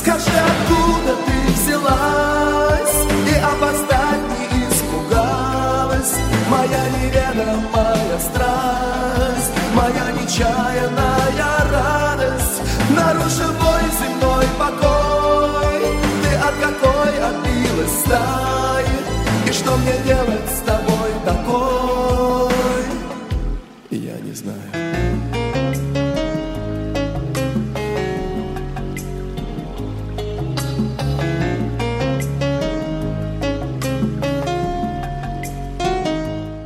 Скажи, откуда ты взялась и опоздать не испугалась? Моя неведомая страсть, моя нечаянная радость, нарушил мой земной покой. Ты от какой отбилась стаи? И что мне делать с тобой такой?